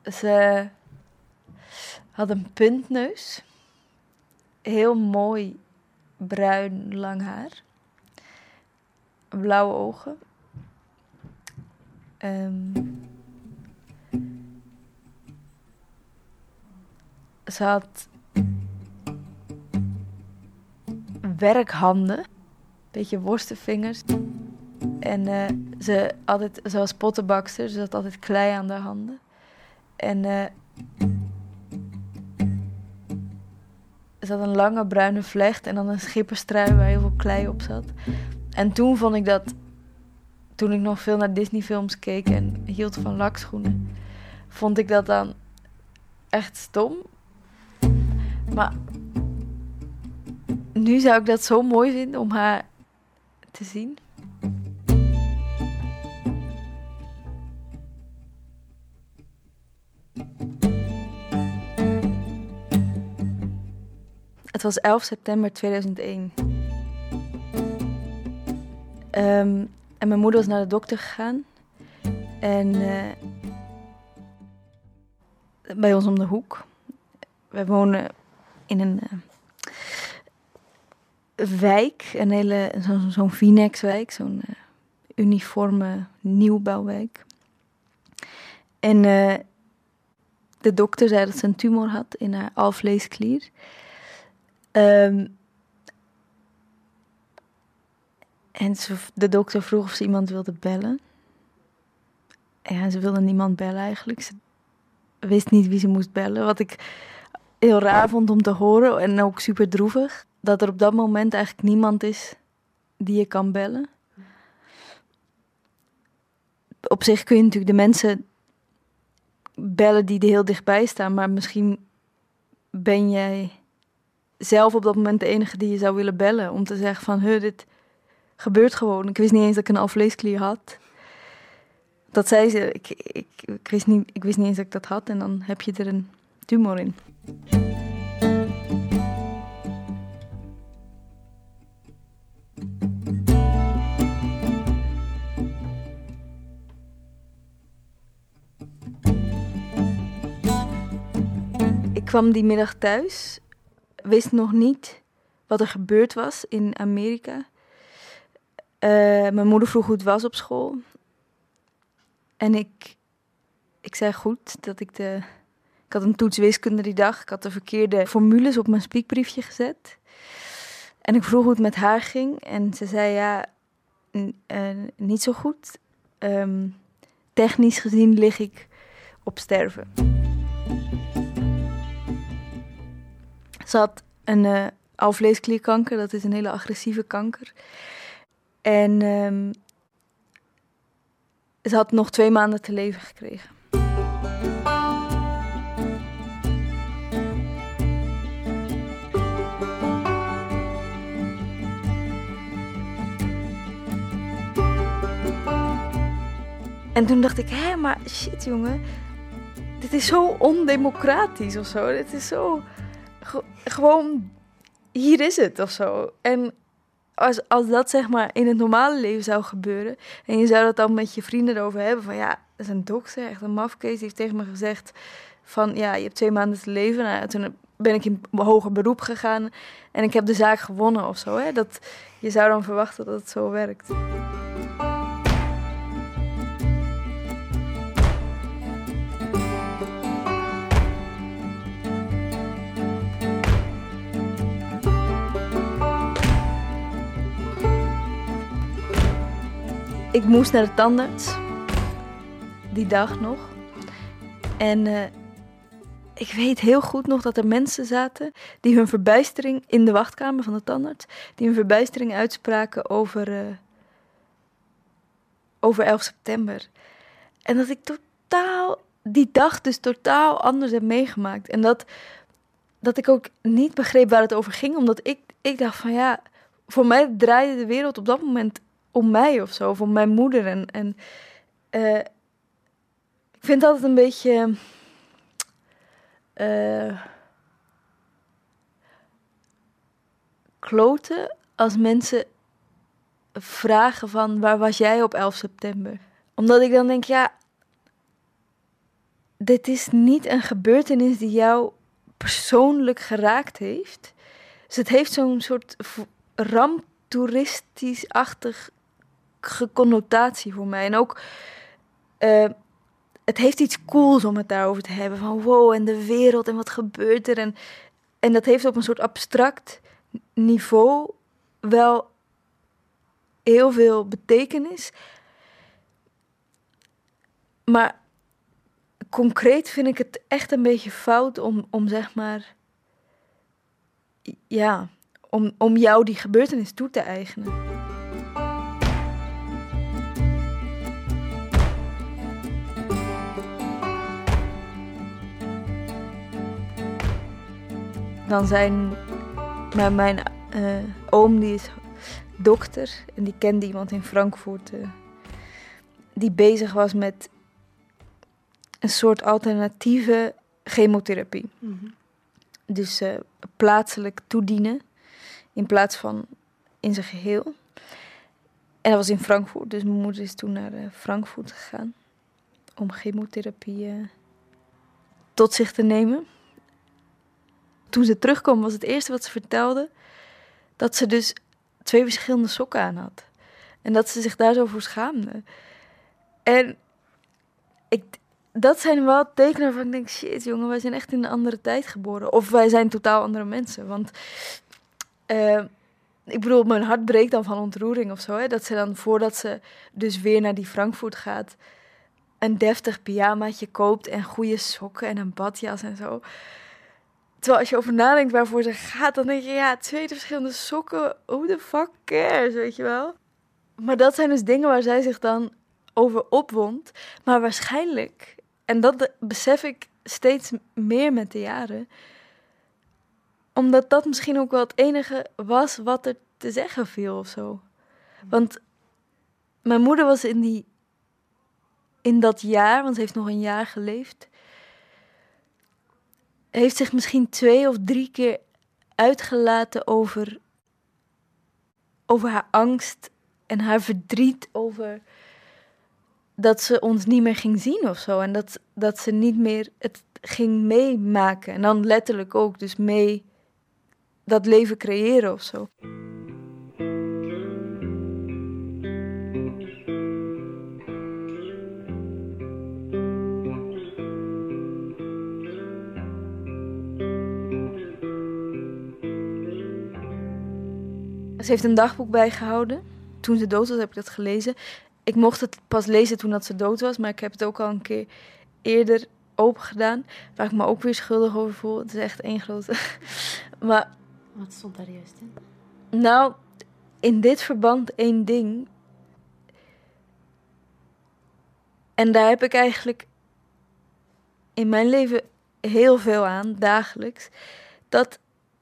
Ze had een puntneus. Heel mooi bruin lang haar. Blauwe ogen. Ze had werkhanden. Beetje worstenvingers. En ze was pottenbakster. Ze had altijd klei aan haar handen. En ze had een lange bruine vlecht en dan een schipperstrui waar heel veel klei op zat. En toen vond ik dat, toen ik nog veel naar Disney-films keek en hield van lakschoenen, vond ik dat dan echt stom. Maar nu zou ik dat zo mooi vinden om haar te zien. Het was 11 september 2001. En mijn moeder was naar de dokter gegaan. En bij ons om de hoek. Wij wonen in een wijk. Zo'n Vinex-wijk. Zo'n uniforme nieuwbouwwijk. En de dokter zei dat ze een tumor had in haar alvleesklier. En de dokter vroeg of ze iemand wilde bellen. Ja, ze wilde niemand bellen eigenlijk. Ze wist niet wie ze moest bellen. Wat ik heel raar vond om te horen. En ook super droevig. Dat er op dat moment eigenlijk niemand is die je kan bellen. Op zich kun je natuurlijk de mensen bellen die er heel dichtbij staan. Maar misschien ben jij zelf op dat moment de enige die je zou willen bellen. Om te zeggen van, dit gebeurt gewoon. Ik wist niet eens dat ik een alvleesklier had. Dat zei ze. Ik wist niet eens dat ik dat had. En dan heb je er een tumor in. Ik kwam die middag thuis. Wist nog niet wat er gebeurd was in Amerika. Mijn moeder vroeg hoe het was op school. En ik zei goed dat ik had een toets wiskunde die dag. Ik had de verkeerde formules op mijn spiekbriefje gezet. En ik vroeg hoe het met haar ging. En ze zei niet zo goed. Technisch gezien lig ik op sterven. Ze had een alvleesklierkanker. Dat is een hele agressieve kanker. En ze had nog 2 maanden te leven gekregen. En toen dacht ik, maar shit jongen. Dit is zo ondemocratisch of zo. Dit is zo gewoon, hier is het of zo. En als dat zeg maar in het normale leven zou gebeuren. En je zou dat dan met je vrienden erover hebben. Van dat is een dokter, echt een mafkees. Die heeft tegen me gezegd van je hebt 2 maanden te leven. Nou, toen ben ik in hoger beroep gegaan. En ik heb de zaak gewonnen of zo. Hè? Je zou dan verwachten dat het zo werkt. Ik moest naar de tandarts. Die dag nog. En ik weet heel goed nog dat er mensen zaten die hun verbijstering in de wachtkamer van de tandarts, die hun verbijstering uitspraken over 11 september. En dat ik die dag dus totaal anders heb meegemaakt. En dat ik ook niet begreep waar het over ging, omdat ik dacht van voor mij draaide de wereld op dat moment om mij of zo, of om mijn moeder. En ik vind het altijd een beetje kloten als mensen vragen van waar was jij op 11 september? Omdat ik dan denk, dit is niet een gebeurtenis die jou persoonlijk geraakt heeft. Dus het heeft zo'n soort ramptoeristisch-achtig connotatie voor mij. En ook, het heeft iets cools om het daarover te hebben. Van wow, en de wereld en wat gebeurt er. En dat heeft op een soort abstract niveau wel heel veel betekenis. Maar concreet vind ik het echt een beetje fout om zeg maar... Ja, om jou die gebeurtenis toe te eigenen. Dan zijn mijn oom, die is dokter en die kende iemand in Frankfurt die bezig was met een soort alternatieve chemotherapie. Mm-hmm. Dus plaatselijk toedienen in plaats van in zijn geheel. En dat was in Frankfurt, dus mijn moeder is toen naar Frankfurt gegaan om chemotherapie tot zich te nemen. Toen ze terugkwam was het eerste wat ze vertelde dat ze dus 2 verschillende sokken aan had. En dat ze zich daar zo voor schaamde. En dat zijn wel tekenen waarvan ik denk, shit jongen, wij zijn echt in een andere tijd geboren. Of wij zijn totaal andere mensen. Want ik bedoel, mijn hart breekt dan van ontroering of zo. Hè? Dat ze dan, voordat ze dus weer naar die Frankfurt gaat, een deftig pyjamaatje koopt en goede sokken en een badjas en zo. Terwijl als je over nadenkt waarvoor ze gaat, dan denk je, ja, 2 verschillende sokken, who the fuck cares, weet je wel? Maar dat zijn dus dingen waar zij zich dan over opwond. Maar waarschijnlijk, en dat besef ik steeds meer met de jaren, omdat dat misschien ook wel het enige was wat er te zeggen viel of zo. Want mijn moeder was in dat jaar, want ze heeft nog een jaar geleefd, heeft zich misschien 2 of 3 keer uitgelaten over haar angst en haar verdriet over dat ze ons niet meer ging zien of zo. En dat ze niet meer het ging meemaken. En dan letterlijk ook, dus mee dat leven creëren of zo. Ze heeft een dagboek bijgehouden. Toen ze dood was, heb ik dat gelezen. Ik mocht het pas lezen toen dat ze dood was, maar ik heb het ook al een keer eerder open gedaan, waar ik me ook weer schuldig over voel. Het is echt één grote. Maar wat stond daar juist in? Nou, in dit verband 1 ding. En daar heb ik eigenlijk in mijn leven heel veel aan, dagelijks. Dat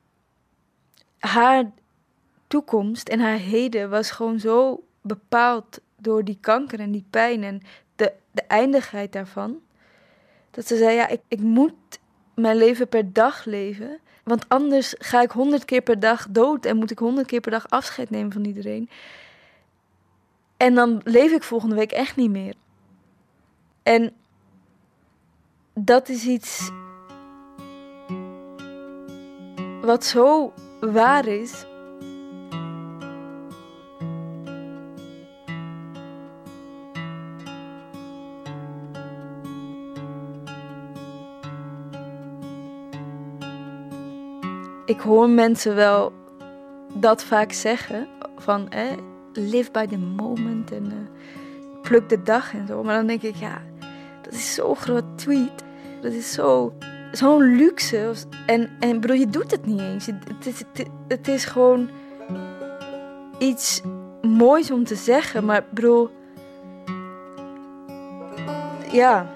haar toekomst en haar heden was gewoon zo bepaald door die kanker en die pijn en de eindigheid daarvan. Dat ze zei, ja, ik moet mijn leven per dag leven. Want anders ga ik 100 keer per dag dood en moet ik 100 keer per dag afscheid nemen van iedereen. En dan leef ik volgende week echt niet meer. En dat is iets wat zo waar is. Ik hoor mensen wel dat vaak zeggen, van live by the moment en pluk de dag en zo. Maar dan denk ik, ja, dat is zo gratuit. Dat is zo'n luxe. En bedoel, je doet het niet eens. Het is gewoon iets moois om te zeggen, maar bedoel, ja.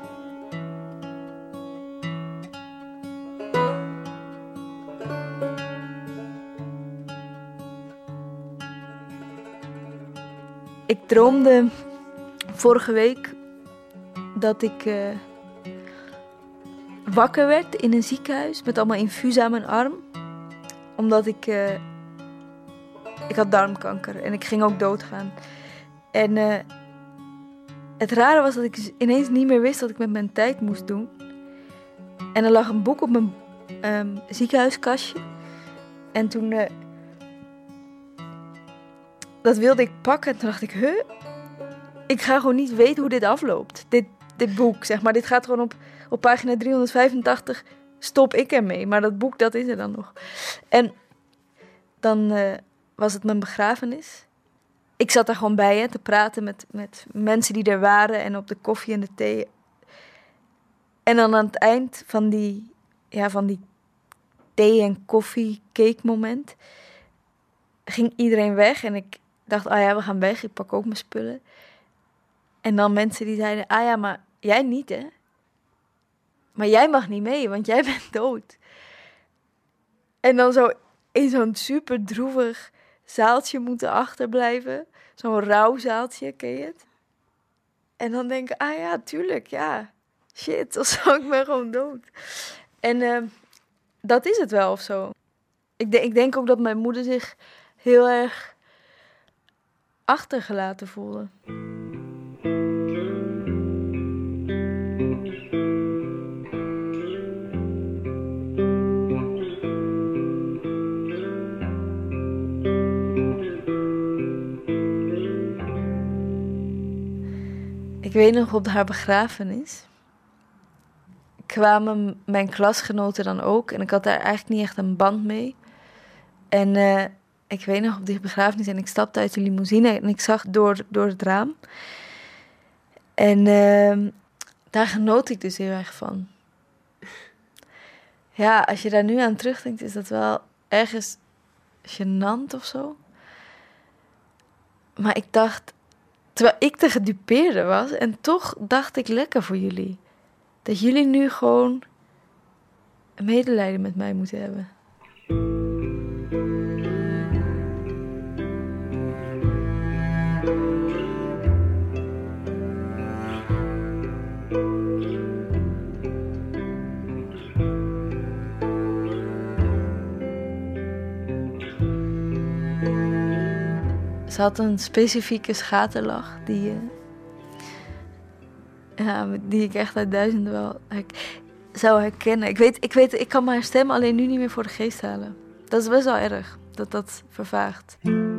Ik droomde vorige week dat ik wakker werd in een ziekenhuis met allemaal infusen aan mijn arm. Omdat ik had darmkanker en ik ging ook doodgaan. En het rare was dat ik ineens niet meer wist wat ik met mijn tijd moest doen. En er lag een boek op mijn ziekenhuiskastje. En toen... dat wilde ik pakken en toen dacht ik... Ik ga gewoon niet weten hoe dit afloopt. Dit boek, zeg maar. Dit gaat gewoon op pagina 385... stop ik ermee. Maar dat boek, dat is er dan nog. En dan was het mijn begrafenis. Ik zat daar gewoon bij te praten met mensen die er waren... en op de koffie en de thee. En dan aan het eind van die thee- en koffie-cake moment... ging iedereen weg en ik dacht, we gaan weg. Ik pak ook mijn spullen. En dan mensen die zeiden, maar jij niet, hè? Maar jij mag niet mee, want jij bent dood. En dan zo in zo'n super droevig zaaltje moeten achterblijven. Zo'n rouwzaaltje, ken je het? En dan denken, tuurlijk, ja. Shit, of zo, ik ben gewoon dood. En dat is het wel, of zo. Ik denk ook dat mijn moeder zich heel erg achtergelaten voelde. Ik weet nog, op haar begrafenis kwamen mijn klasgenoten dan ook. En ik had daar eigenlijk niet echt een band mee. En ik weet nog, op die begrafenis en ik stapte uit de limousine en ik zag door het raam. En daar genoot ik dus heel erg van. Ja, als je daar nu aan terugdenkt, is dat wel ergens gênant of zo. Maar ik dacht, terwijl ik de gedupeerde was, en toch dacht ik lekker voor jullie. Dat jullie nu gewoon een medelijden met mij moeten hebben. Ze had een specifieke schaterlach die ik echt uit duizenden wel zou herkennen. Ik kan mijn stem alleen nu niet meer voor de geest halen. Dat is best wel erg, dat vervaagt.